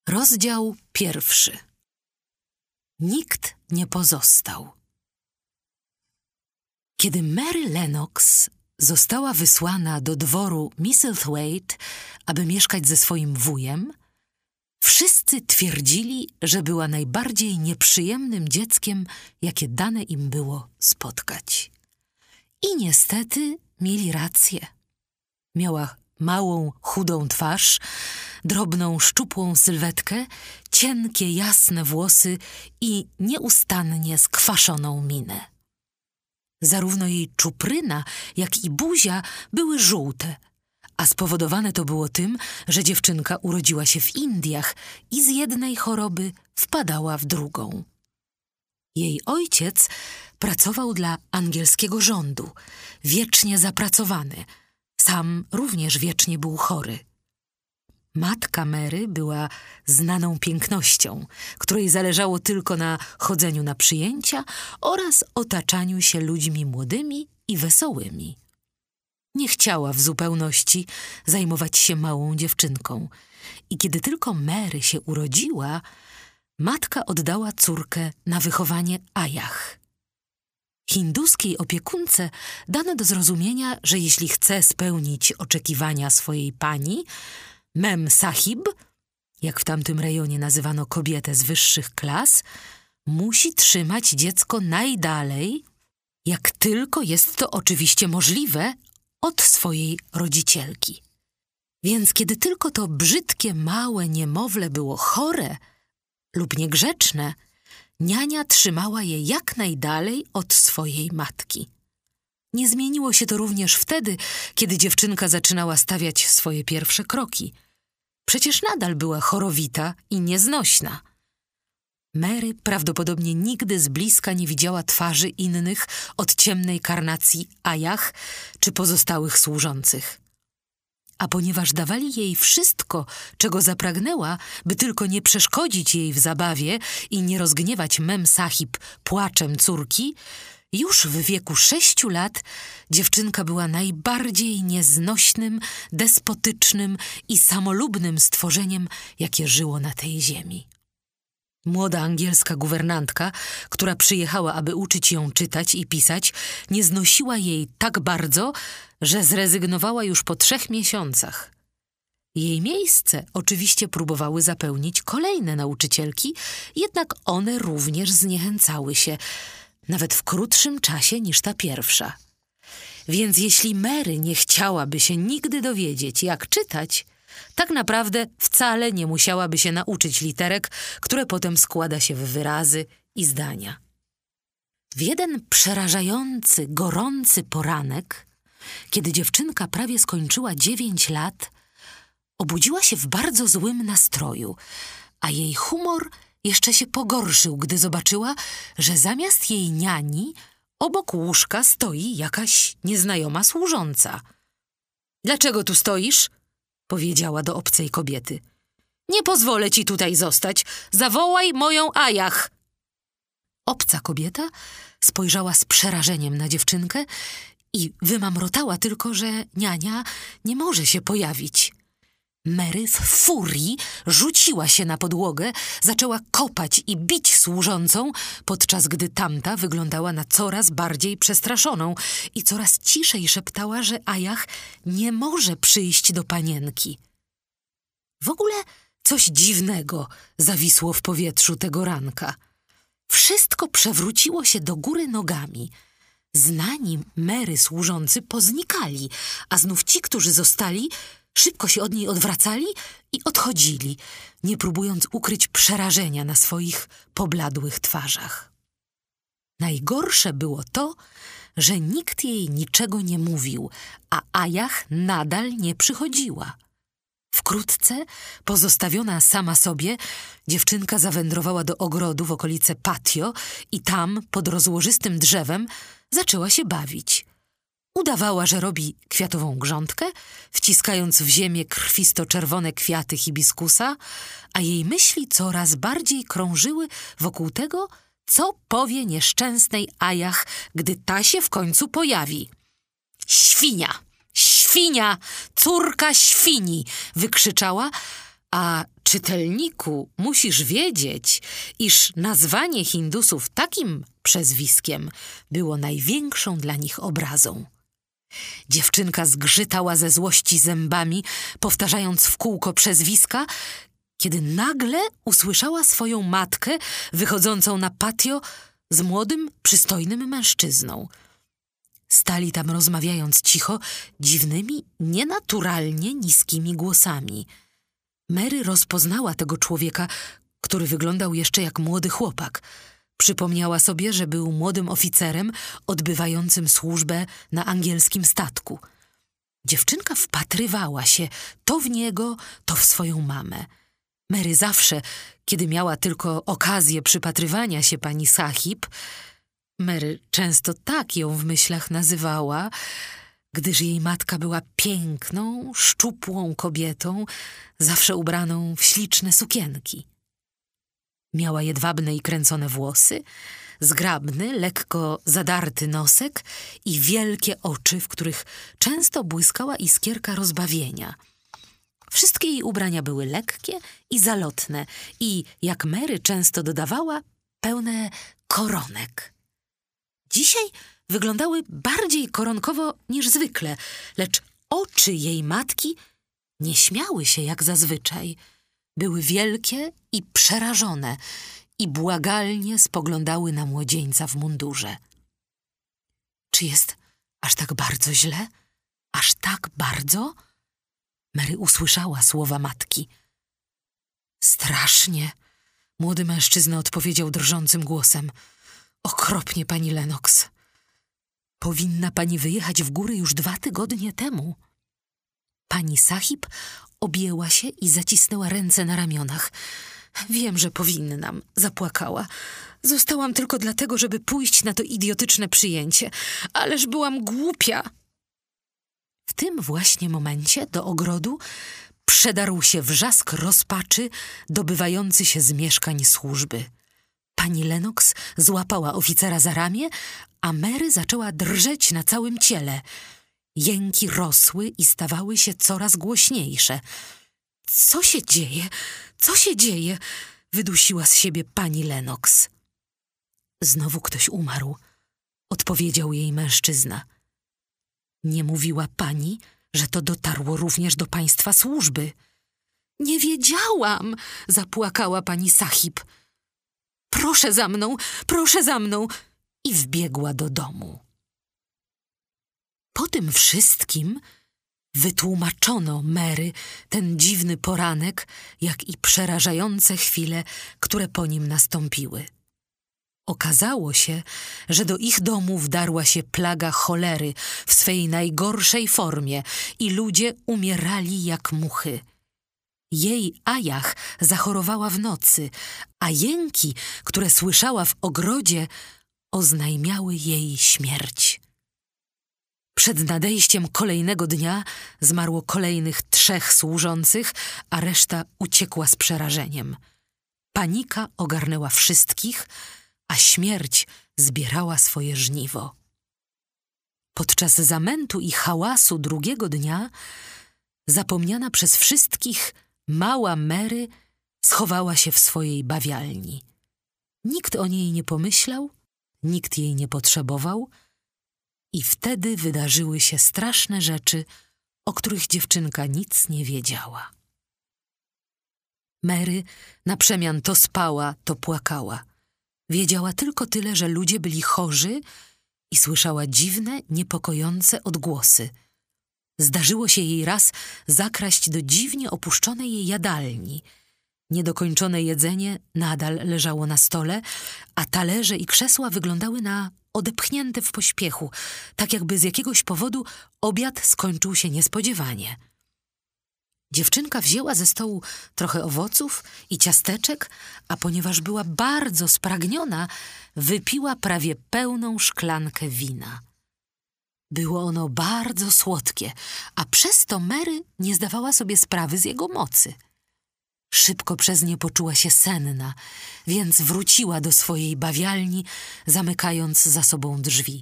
Rozdział 1. Nikt nie pozostał. Kiedy Mary Lennox została wysłana do dworu Misselthwaite, aby mieszkać ze swoim wujem, wszyscy twierdzili, że była najbardziej nieprzyjemnym dzieckiem, jakie dane im było spotkać. I niestety mieli rację. Miała małą, chudą twarz, drobną, szczupłą sylwetkę, cienkie, jasne włosy i nieustannie skwaszoną minę. Zarówno jej czupryna, jak i buzia były żółte, a spowodowane to było tym, że dziewczynka urodziła się w Indiach i z jednej choroby wpadała w drugą. Jej ojciec pracował dla angielskiego rządu, wiecznie zapracowany. Sam również wiecznie był chory. Matka Mary była znaną pięknością, której zależało tylko na chodzeniu na przyjęcia oraz otaczaniu się ludźmi młodymi i wesołymi. Nie chciała w zupełności zajmować się małą dziewczynką i kiedy tylko Mary się urodziła, matka oddała córkę na wychowanie Ayah. Hinduskiej opiekunce dano do zrozumienia, że jeśli chce spełnić oczekiwania swojej pani, Mem Sahib, jak w tamtym rejonie nazywano kobietę z wyższych klas, musi trzymać dziecko najdalej, jak tylko jest to oczywiście możliwe, od swojej rodzicielki. Więc kiedy tylko to brzydkie, małe niemowlę było chore lub niegrzeczne, niania trzymała je jak najdalej od swojej matki. Nie zmieniło się to również wtedy, kiedy dziewczynka zaczynała stawiać swoje pierwsze kroki. Przecież nadal była chorowita i nieznośna. Mary prawdopodobnie nigdy z bliska nie widziała twarzy innych od ciemnej karnacji Ayah czy pozostałych służących. A ponieważ dawali jej wszystko, czego zapragnęła, by tylko nie przeszkodzić jej w zabawie i nie rozgniewać Mem Sahib płaczem córki, już w wieku 6 lat dziewczynka była najbardziej nieznośnym, despotycznym i samolubnym stworzeniem, jakie żyło na tej ziemi. Młoda angielska guwernantka, która przyjechała, aby uczyć ją czytać i pisać, nie znosiła jej tak bardzo, że zrezygnowała już po 3 miesiącach. Jej miejsce oczywiście próbowały zapełnić kolejne nauczycielki, jednak one również zniechęcały się, nawet w krótszym czasie niż ta pierwsza. Więc jeśli Mary nie chciałaby się nigdy dowiedzieć, jak czytać, tak naprawdę wcale nie musiałaby się nauczyć literek, które potem składa się w wyrazy i zdania. W jeden przerażający, gorący poranek, kiedy dziewczynka prawie skończyła 9 lat, obudziła się w bardzo złym nastroju, a jej humor jeszcze się pogorszył, gdy zobaczyła, że zamiast jej niani obok łóżka stoi jakaś nieznajoma służąca. – Dlaczego tu stoisz? – powiedziała do obcej kobiety. – Nie pozwolę ci tutaj zostać. Zawołaj moją Ayah. Obca kobieta spojrzała z przerażeniem na dziewczynkę i wymamrotała tylko, że niania nie może się pojawić. Mary w furii rzuciła się na podłogę, zaczęła kopać i bić służącą, podczas gdy tamta wyglądała na coraz bardziej przestraszoną i coraz ciszej szeptała, że Ayah nie może przyjść do panienki. W ogóle coś dziwnego zawisło w powietrzu tego ranka. Wszystko przewróciło się do góry nogami. Znani Mary służący poznikali, a znów ci, którzy zostali, szybko się od niej odwracali i odchodzili, nie próbując ukryć przerażenia na swoich pobladłych twarzach. Najgorsze było to, że nikt jej niczego nie mówił, a Ayah nadal nie przychodziła. Wkrótce, pozostawiona sama sobie, dziewczynka zawędrowała do ogrodu w okolice patio i tam, pod rozłożystym drzewem, zaczęła się bawić. Udawała, że robi kwiatową grządkę, wciskając w ziemię krwisto-czerwone kwiaty hibiskusa, a jej myśli coraz bardziej krążyły wokół tego, co powie nieszczęsnej Ayah, gdy ta się w końcu pojawi. Świnia! Świnia! Córka świni! Wykrzyczała, a Czytelniku, musisz wiedzieć, iż nazwanie Hindusów takim przezwiskiem było największą dla nich obrazą. Dziewczynka zgrzytała ze złości zębami, powtarzając w kółko przezwiska, kiedy nagle usłyszała swoją matkę wychodzącą na patio z młodym, przystojnym mężczyzną. Stali tam rozmawiając cicho, dziwnymi, nienaturalnie niskimi głosami. Mary rozpoznała tego człowieka, który wyglądał jeszcze jak młody chłopak. Przypomniała sobie, że był młodym oficerem odbywającym służbę na angielskim statku. Dziewczynka wpatrywała się to w niego, to w swoją mamę. Mary zawsze, kiedy miała tylko okazję przypatrywania się pani Sahib, Mary często tak ją w myślach nazywała, gdyż jej matka była piękną, szczupłą kobietą, zawsze ubraną w śliczne sukienki. Miała jedwabne i kręcone włosy, zgrabny, lekko zadarty nosek i wielkie oczy, w których często błyskała iskierka rozbawienia. Wszystkie jej ubrania były lekkie i zalotne i, jak Mary często dodawała, pełne koronek. Dzisiaj wyglądały bardziej koronkowo niż zwykle, lecz oczy jej matki nie śmiały się jak zazwyczaj. Były wielkie i przerażone i błagalnie spoglądały na młodzieńca w mundurze. Czy jest aż tak bardzo źle? Aż tak bardzo? Mary usłyszała słowa matki. Strasznie, młody mężczyzna odpowiedział drżącym głosem. Okropnie, pani Lennox. Powinna pani wyjechać w góry już 2 tygodnie temu. Pani Sahib objęła się i zacisnęła ręce na ramionach. Wiem, że powinnam, zapłakała. Zostałam tylko dlatego, żeby pójść na to idiotyczne przyjęcie. Ależ byłam głupia. W tym właśnie momencie do ogrodu przedarł się wrzask rozpaczy dobywający się z mieszkań służby. Pani Lennox złapała oficera za ramię, a Mary zaczęła drżeć na całym ciele. Jęki rosły i stawały się coraz głośniejsze. Co się dzieje? Co się dzieje? Wydusiła z siebie pani Lennox. Znowu ktoś umarł, odpowiedział jej mężczyzna. Nie mówiła pani, że to dotarło również do państwa służby. Nie wiedziałam, zapłakała pani Sahib. Proszę za mną i wbiegła do domu. Po tym wszystkim wytłumaczono Mary ten dziwny poranek, jak i przerażające chwile, które po nim nastąpiły. Okazało się, że do ich domu wdarła się plaga cholery w swej najgorszej formie i ludzie umierali jak muchy. Jej Ajach zachorowała w nocy, a jęki, które słyszała w ogrodzie, oznajmiały jej śmierć. Przed nadejściem kolejnego dnia zmarło kolejnych 3 służących, a reszta uciekła z przerażeniem. Panika ogarnęła wszystkich, a śmierć zbierała swoje żniwo. Podczas zamętu i hałasu drugiego dnia, zapomniana przez wszystkich, mała Mary schowała się w swojej bawialni. Nikt o niej nie pomyślał, nikt jej nie potrzebował i wtedy wydarzyły się straszne rzeczy, o których dziewczynka nic nie wiedziała. Mary na przemian to spała, to płakała. Wiedziała tylko tyle, że ludzie byli chorzy i słyszała dziwne, niepokojące odgłosy. Zdarzyło się jej raz zakraść do dziwnie opuszczonej jej jadalni. Niedokończone jedzenie nadal leżało na stole, a talerze i krzesła wyglądały na odepchnięte w pośpiechu, tak jakby z jakiegoś powodu obiad skończył się niespodziewanie. Dziewczynka wzięła ze stołu trochę owoców i ciasteczek, a ponieważ była bardzo spragniona, wypiła prawie pełną szklankę wina. Było ono bardzo słodkie, a przez to Mary nie zdawała sobie sprawy z jego mocy. Szybko przez nie poczuła się senna, więc wróciła do swojej bawialni, zamykając za sobą drzwi.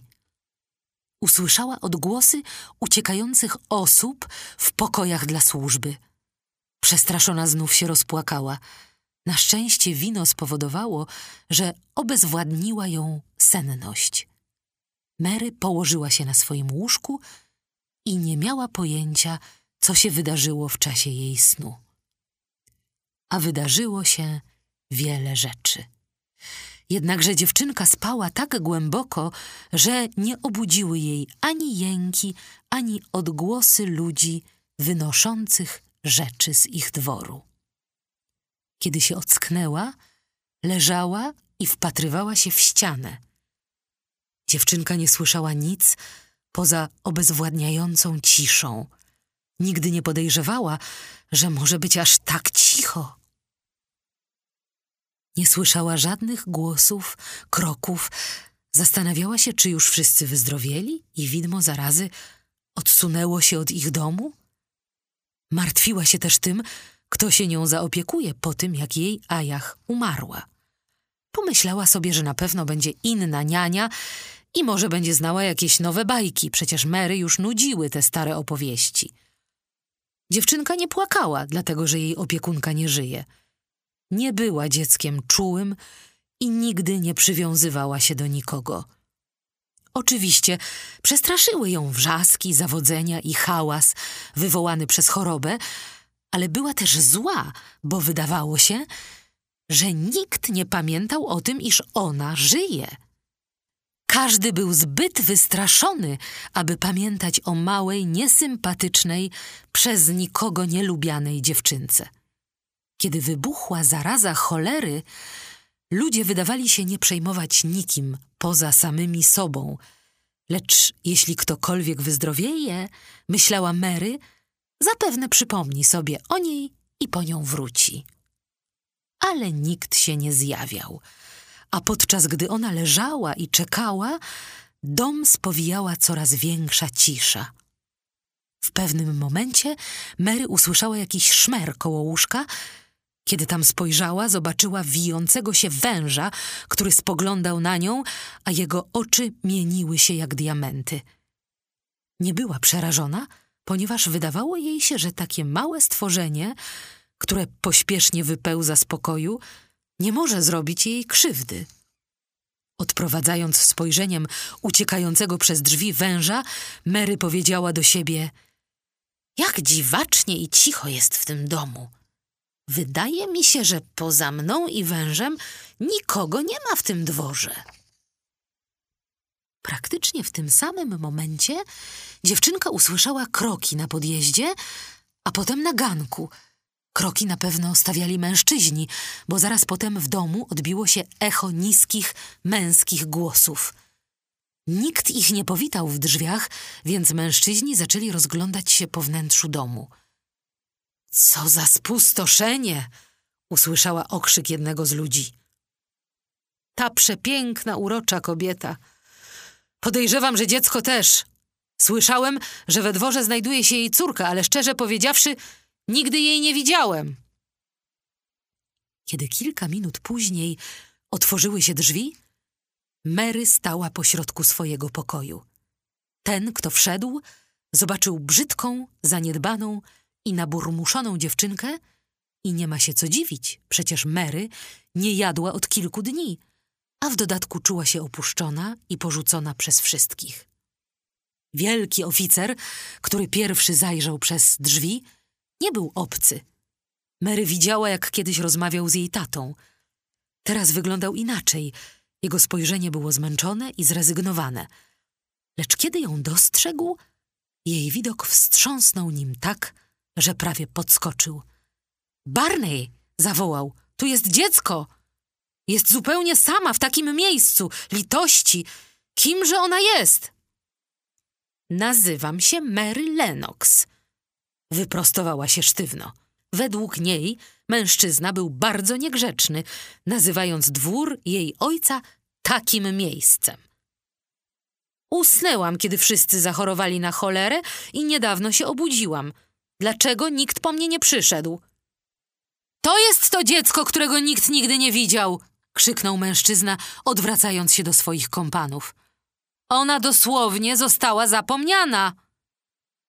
Usłyszała odgłosy uciekających osób w pokojach dla służby. Przestraszona znów się rozpłakała. Na szczęście wino spowodowało, że obezwładniła ją senność. Mary położyła się na swoim łóżku i nie miała pojęcia, co się wydarzyło w czasie jej snu. A wydarzyło się wiele rzeczy. Jednakże dziewczynka spała tak głęboko, że nie obudziły jej ani jęki, ani odgłosy ludzi wynoszących rzeczy z ich dworu. Kiedy się ocknęła, leżała i wpatrywała się w ścianę. Dziewczynka nie słyszała nic poza obezwładniającą ciszą. Nigdy nie podejrzewała, że może być aż tak cicho. Nie słyszała żadnych głosów, kroków. Zastanawiała się, czy już wszyscy wyzdrowieli i widmo zarazy odsunęło się od ich domu. Martwiła się też tym, kto się nią zaopiekuje po tym, jak jej Ajach umarła. Pomyślała sobie, że na pewno będzie inna niania i może będzie znała jakieś nowe bajki, przecież Mary już nudziły te stare opowieści. Dziewczynka nie płakała, dlatego że jej opiekunka nie żyje. Nie była dzieckiem czułym i nigdy nie przywiązywała się do nikogo. Oczywiście przestraszyły ją wrzaski, zawodzenia i hałas wywołany przez chorobę, ale była też zła, bo wydawało się, że nikt nie pamiętał o tym, iż ona żyje. Każdy był zbyt wystraszony, aby pamiętać o małej, niesympatycznej, przez nikogo nielubianej dziewczynce. Kiedy wybuchła zaraza cholery, ludzie wydawali się nie przejmować nikim poza samymi sobą. Lecz jeśli ktokolwiek wyzdrowieje, myślała Mary, zapewne przypomni sobie o niej i po nią wróci. Ale nikt się nie zjawiał, a podczas gdy ona leżała i czekała, dom spowijała coraz większa cisza. W pewnym momencie Mary usłyszała jakiś szmer koło łóżka. Kiedy tam spojrzała, zobaczyła wijącego się węża, który spoglądał na nią, a jego oczy mieniły się jak diamenty. Nie była przerażona, ponieważ wydawało jej się, że takie małe stworzenie, które pośpiesznie wypełza z pokoju, nie może zrobić jej krzywdy. Odprowadzając spojrzeniem uciekającego przez drzwi węża, Mary powiedziała do siebie: jak dziwacznie i cicho jest w tym domu. Wydaje mi się, że poza mną i wężem nikogo nie ma w tym dworze. Praktycznie w tym samym momencie dziewczynka usłyszała kroki na podjeździe, a potem na ganku. Kroki na pewno stawiali mężczyźni, bo zaraz potem w domu odbiło się echo niskich, męskich głosów. Nikt ich nie powitał w drzwiach, więc mężczyźni zaczęli rozglądać się po wnętrzu domu. Co za spustoszenie! Usłyszała okrzyk jednego z ludzi. Ta przepiękna, urocza kobieta. Podejrzewam, że dziecko też. Słyszałem, że we dworze znajduje się jej córka, ale szczerze powiedziawszy, nigdy jej nie widziałem. Kiedy kilka minut później otworzyły się drzwi, Mary stała pośrodku swojego pokoju. Ten, kto wszedł, zobaczył brzydką, zaniedbaną i naburmuszoną dziewczynkę i nie ma się co dziwić, przecież Mary nie jadła od kilku dni, a w dodatku czuła się opuszczona i porzucona przez wszystkich. Wielki oficer, który pierwszy zajrzał przez drzwi, nie był obcy. Mary widziała, jak kiedyś rozmawiał z jej tatą. Teraz wyglądał inaczej. Jego spojrzenie było zmęczone i zrezygnowane. Lecz kiedy ją dostrzegł, jej widok wstrząsnął nim tak, że prawie podskoczył. Barney! Zawołał. Tu jest dziecko! Jest zupełnie sama w takim miejscu. Litości! Kimże ona jest? Nazywam się Mary Lennox. Wyprostowała się sztywno. Według niej mężczyzna był bardzo niegrzeczny, nazywając dwór jej ojca takim miejscem. Usnęłam, kiedy wszyscy zachorowali na cholerę i niedawno się obudziłam. Dlaczego nikt po mnie nie przyszedł? To jest to dziecko, którego nikt nigdy nie widział! Krzyknął mężczyzna, odwracając się do swoich kompanów. Ona dosłownie została zapomniana.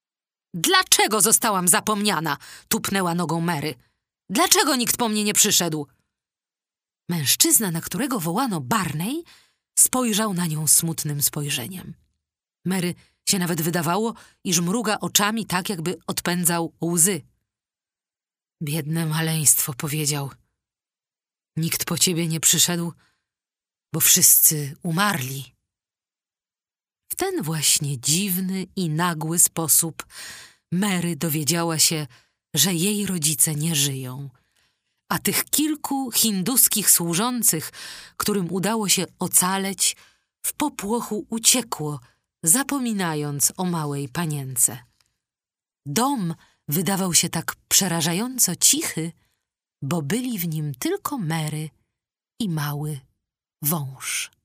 Dlaczego zostałam zapomniana? Tupnęła nogą Mary. Dlaczego nikt po mnie nie przyszedł? Mężczyzna, na którego wołano Barney, spojrzał na nią smutnym spojrzeniem. Mary się nawet wydawało, iż mruga oczami tak, jakby odpędzał łzy. Biedne maleństwo, powiedział. Nikt po ciebie nie przyszedł, bo wszyscy umarli. W ten właśnie dziwny i nagły sposób Mary dowiedziała się, że jej rodzice nie żyją, a tych kilku hinduskich służących, którym udało się ocaleć, w popłochu uciekło, zapominając o małej panience. Dom wydawał się tak przerażająco cichy, bo byli w nim tylko Mary i mały wąż.